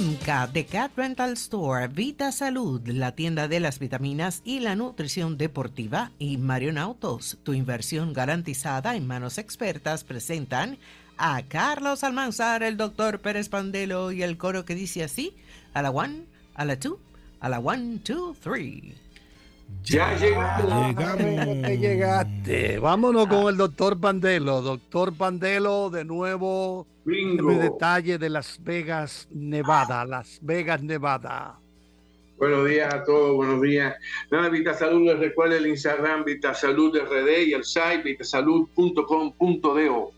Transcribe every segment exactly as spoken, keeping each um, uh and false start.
Simca de Cat Rental Store, Vita Salud, la tienda de las vitaminas y la nutrición deportiva, y Marion Autos, tu inversión garantizada en manos expertas, presentan a Carlos Almanzar, el doctor Pérez Pandelo y el coro que dice así: a la one, a la two, a la one, two, three. Ya llegamos. Llegaste, llegaste. Vámonos con el doctor Pandelo. Doctor Pandelo, de nuevo, Bingo. el detalle de Las Vegas, Nevada. Las Vegas, Nevada. Buenos días a todos, buenos días. Nada, VitaSalud, les recuerda el Instagram VitaSalud R D y el site vitasalud punto com punto do.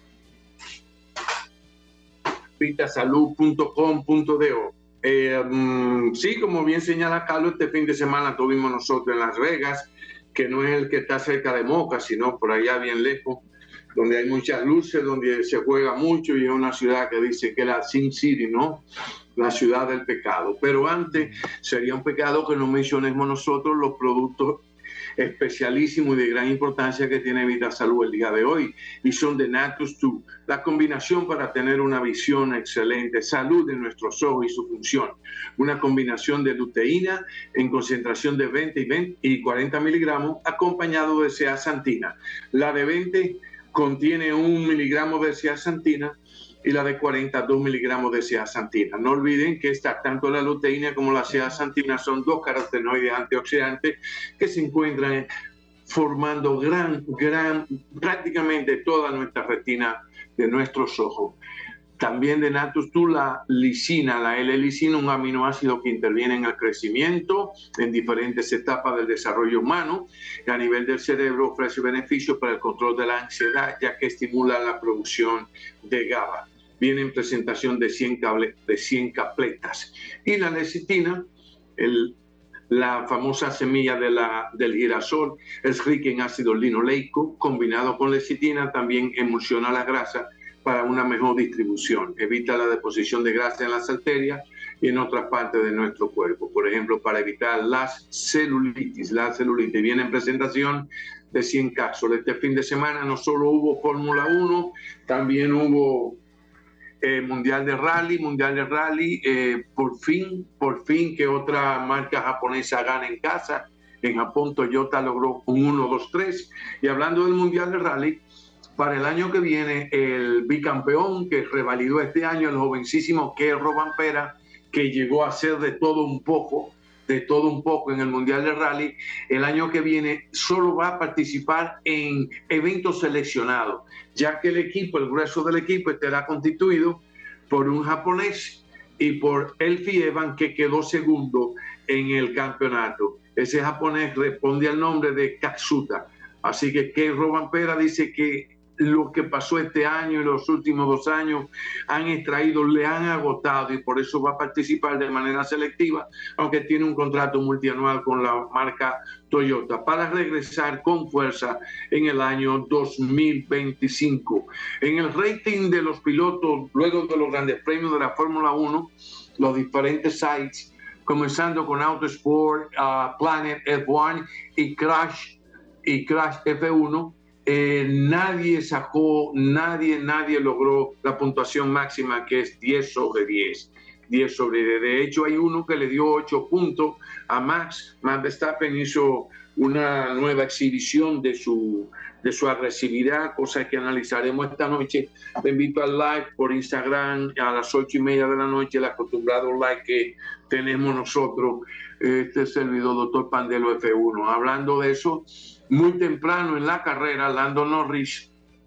vitasalud punto com punto do. Eh, um, sí, como bien señala Carlos, este fin de semana tuvimos nosotros en Las Vegas, que no es el que está cerca de Moca, sino por allá bien lejos, donde hay muchas luces, donde se juega mucho, y es una ciudad que dice que es la Sin City, ¿no? La ciudad del pecado. Pero antes sería un pecado que no mencionemos nosotros los productos especialísimos y de gran importancia que tiene VitaSalud el día de hoy, y son de Natus dos, la combinación para tener una visión excelente, salud de nuestros ojos y su función. Una combinación de luteína en concentración de veinte y cuarenta miligramos, acompañado de zeaxantina. La de veinte contiene un miligramo de zeaxantina y la de cuarenta, dos miligramos de zeaxantina. No olviden que esta, tanto la luteína como la zeaxantina son dos carotenoides antioxidantes que se encuentran formando gran, gran, prácticamente toda nuestra retina de nuestros ojos. También de Natus dos, la lisina, la L-lisina, un aminoácido que interviene en el crecimiento en diferentes etapas del desarrollo humano, y a nivel del cerebro ofrece beneficios para el control de la ansiedad, ya que estimula la producción de GABA. Viene en presentación de cien, cable, de cien capletas. Y la lecitina, el, la famosa semilla de la, del girasol, es rica en ácido linoleico, combinado con lecitina también emulsiona la grasa para una mejor distribución. Evita la deposición de grasa en las arterias y en otras partes de nuestro cuerpo. Por ejemplo, para evitar las celulitis. La celulitis viene en presentación de cien cápsulas. Este fin de semana no solo hubo Fórmula uno, también hubo eh, Mundial de Rally, Mundial de Rally, eh, por fin, por fin que otra marca japonesa gana en casa. En Japón Toyota logró un uno dos tres. Y hablando del Mundial de Rally, para el año que viene, el bicampeón que revalidó este año, el jovencísimo Keith Rovanpera, que llegó a ser de todo un poco, de todo un poco en el Mundial de Rally, el año que viene solo va a participar en eventos seleccionados, ya que el equipo, el grueso del equipo, estará constituido por un japonés y por Elfie Evans, que quedó segundo en el campeonato. Ese japonés responde al nombre de Katsuta. Así que Keith Rovanpera dice que lo que pasó este año y los últimos dos años han extraído, le han agotado, y por eso va a participar de manera selectiva, aunque tiene un contrato multianual con la marca Toyota, para regresar con fuerza en el año dos mil veinticinco. En el rating de los pilotos, luego de los grandes premios de la Fórmula uno, los diferentes sites, comenzando con Autosport, uh, Planet F uno y Crash, y Crash F uno, Eh, nadie sacó, nadie, nadie logró la puntuación máxima, que es diez sobre diez. diez sobre diez. De hecho, hay uno que le dio ocho puntos a Max. Max Verstappen hizo una nueva exhibición de su, de su agresividad, cosa que analizaremos esta noche. Te invito al live por Instagram a las ocho y media de la noche, el acostumbrado live que tenemos nosotros, este servidor, doctor Pandelo F uno. Hablando de eso, muy temprano en la carrera, Lando Norris,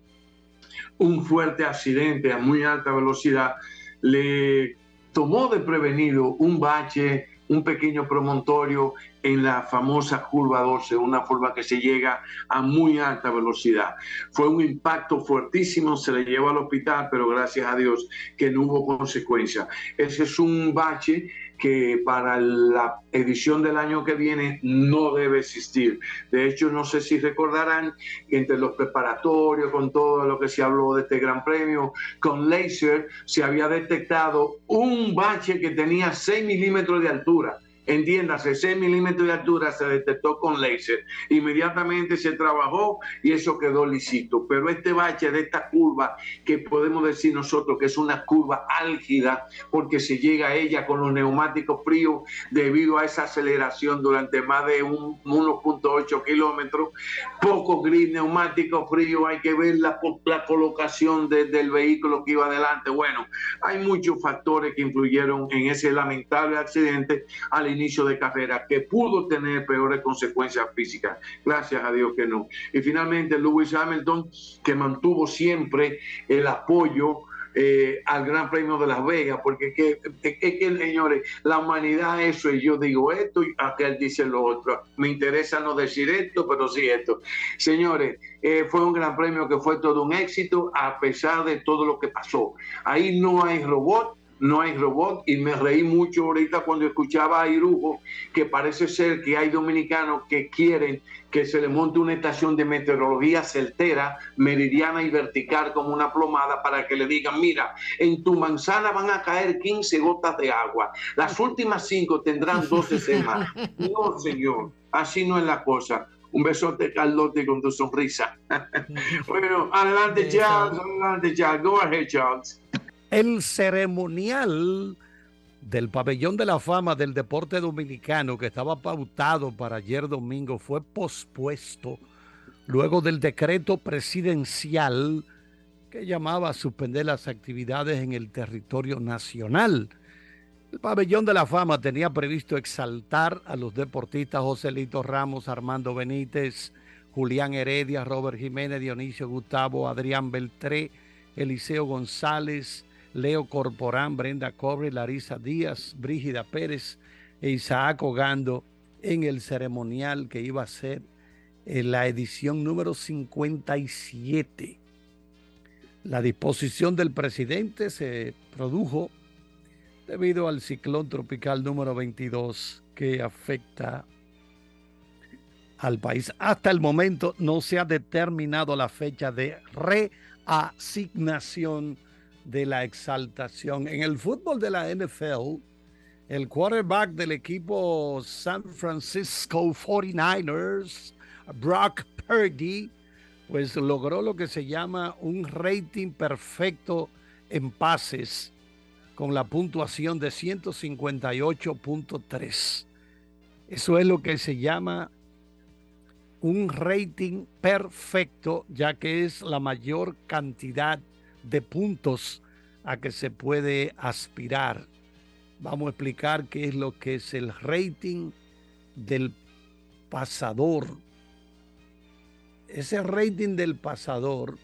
un fuerte accidente a muy alta velocidad, le tomó de prevenido un bache, un pequeño promontorio en la famosa curva doce, una curva que se llega a muy alta velocidad. Fue un impacto fuertísimo, se le llevó al hospital, pero gracias a Dios que no hubo consecuencias. Ese es un bache que para la edición del año que viene no debe existir. De hecho, no sé si recordarán que entre los preparatorios, con todo lo que se habló de este gran premio, con láser se había detectado un bache que tenía seis milímetros de altura. entiéndase, seis milímetros de altura se detectó con láser. Inmediatamente se trabajó y eso quedó lisito. Pero este bache de esta curva, que podemos decir nosotros que es una curva álgida, porque se llega a ella con los neumáticos fríos debido a esa aceleración durante más de un, uno punto ocho kilómetros, poco gris, neumático frío, hay que ver la, la colocación de, del vehículo que iba adelante. Bueno, hay muchos factores que influyeron en ese lamentable accidente al inicio de carrera, que pudo tener peores consecuencias físicas. Gracias a Dios que no. Y finalmente Lewis Hamilton, que mantuvo siempre el apoyo Eh, al Gran Premio de Las Vegas, porque es que, es que, señores, la humanidad eso, y yo digo esto y aquel dice lo otro. Me interesa no decir esto, pero sí esto. Señores, eh, fue un Gran Premio que fue todo un éxito a pesar de todo lo que pasó. Ahí no hay robot, no hay robot, y me reí mucho ahorita cuando escuchaba a Irujo, que parece ser que hay dominicanos que quieren que se le monte una estación de meteorología certera, meridiana y vertical como una plomada, para que le digan, mira, en tu manzana van a caer quince gotas de agua, las últimas cinco tendrán doce semanas. No, señor, así no es la cosa. Un besote, Carlote, con tu sonrisa. Bueno, adelante, Charles, adelante, Charles. Go ahead, Charles. El ceremonial del Pabellón de la Fama del Deporte Dominicano, que estaba pautado para ayer domingo, fue pospuesto luego del decreto presidencial que llamaba a suspender las actividades en el territorio nacional. El Pabellón de la Fama tenía previsto exaltar a los deportistas Joselito Ramos, Armando Benítez, Julián Heredia, Robert Jiménez, Dionisio Gustavo, Adrián Beltré, Eliseo González, Leo Corporán, Brenda Cobre, Larisa Díaz, Brígida Pérez e Isaac Ogando en el ceremonial que iba a ser en la edición número cincuenta y siete. La disposición del presidente se produjo debido al ciclón tropical número veintidós que afecta al país. Hasta el momento no se ha determinado la fecha de reasignación de la exaltación. En el fútbol de la N F L, el quarterback del equipo San Francisco cuarenta y nueve ers, Brock Purdy, pues logró lo que se llama un rating perfecto en pases con la puntuación de ciento cincuenta y ocho punto tres. Eso es lo que se llama un rating perfecto, ya que es la mayor cantidad de puntos a que se puede aspirar. Vamos a explicar qué es lo que es el rating del pasador. Ese rating del pasador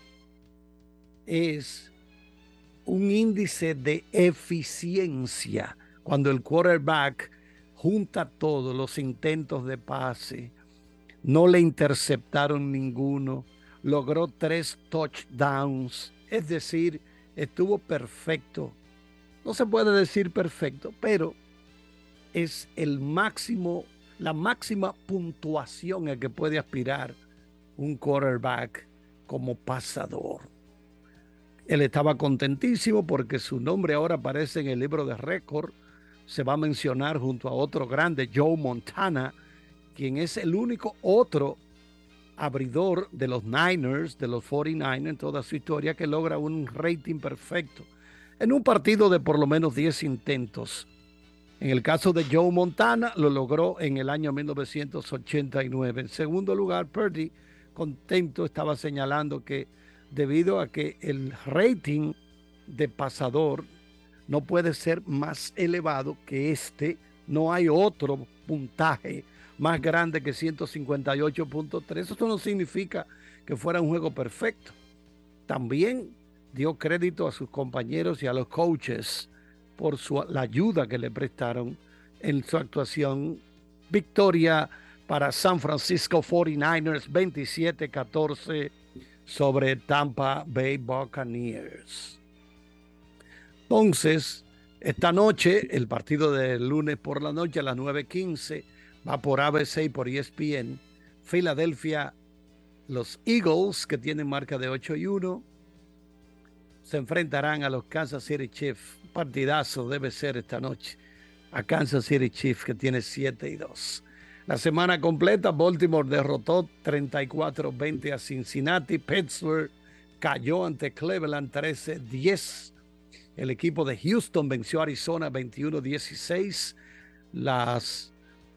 es un índice de eficiencia cuando el quarterback junta todos los intentos de pase, no le interceptaron ninguno, logró tres touchdowns, es decir, estuvo perfecto. No se puede decir perfecto, pero es el máximo, la máxima puntuación a que puede aspirar un quarterback como pasador. Él estaba contentísimo porque su nombre ahora aparece en el libro de récord. Se va a mencionar junto a otro grande, Joe Montana, quien es el único otro abridor de los Niners, de los cuarenta y nueve en toda su historia, que logra un rating perfecto en un partido de por lo menos diez intentos. En el caso de Joe Montana, lo logró en el año mil novecientos ochenta y nueve. En segundo lugar, Purdy, contento, estaba señalando que debido a que el rating de pasador no puede ser más elevado que este, no hay otro puntaje más grande que ciento cincuenta y ocho punto tres. Eso no significa que fuera un juego perfecto. También dio crédito a sus compañeros y a los coaches por su, la ayuda que le prestaron en su actuación. Victoria para San Francisco cuarenta y nueve ers veintisiete catorce sobre Tampa Bay Buccaneers. Entonces, esta noche, el partido del lunes por la noche a las nueve quince, va por A B C y por E S P N. Filadelfia, los Eagles, que tienen marca de ocho y uno, se enfrentarán a los Kansas City Chiefs. Partidazo debe ser esta noche. a Kansas City Chiefs, que tiene siete y dos. La semana completa, Baltimore derrotó treinta y cuatro veinte a Cincinnati. Pittsburgh cayó ante Cleveland trece diez. El equipo de Houston venció a Arizona veintiuno dieciséis. Las,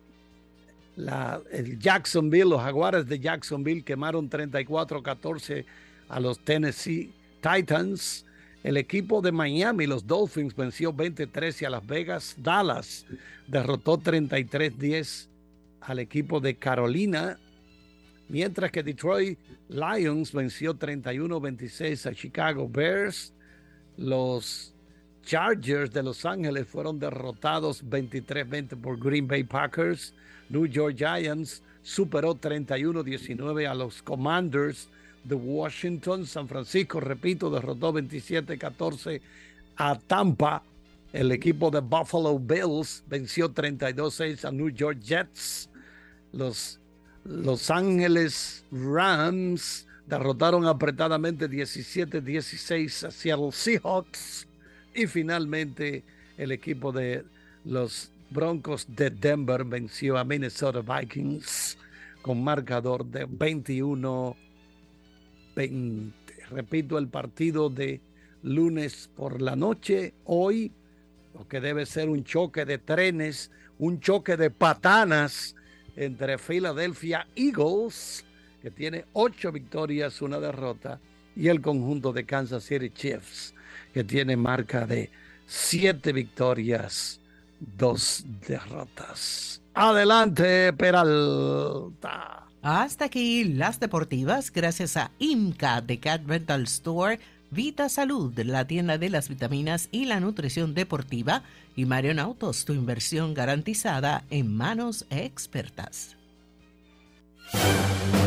la, el Jacksonville, los Jaguares de Jacksonville quemaron treinta y cuatro catorce a los Tennessee Titans. El equipo de Miami, los Dolphins, venció veinte trece a Las Vegas. Dallas derrotó treinta y tres diez al equipo de Carolina, mientras que Detroit Lions venció treinta y uno veintiséis a Chicago Bears. Los Chargers de Los Ángeles fueron derrotados veintitrés veinte por Green Bay Packers. New York Giants superó treinta y uno diecinueve a los Commanders de Washington. San Francisco, repito, derrotó veintisiete catorce a Tampa. El equipo de Buffalo Bills venció treinta y dos seis a New York Jets. Los Los Ángeles Rams derrotaron apretadamente diecisiete dieciséis a Seattle Seahawks. Y finalmente el equipo de los Broncos de Denver venció a Minnesota Vikings con marcador de veintiuno veinte. Repito, el partido de lunes por la noche, hoy, lo que debe ser un choque de trenes, un choque de patanas entre Philadelphia Eagles, que tiene ocho victorias, una derrota, y el conjunto de Kansas City Chiefs, que tiene marca de siete victorias, dos derrotas. Adelante, Peralta. Hasta aquí las deportivas, gracias a IMCA de Cat Rental Store, Vita Salud, la tienda de las vitaminas y la nutrición deportiva, y Marion Autos, tu inversión garantizada en manos expertas.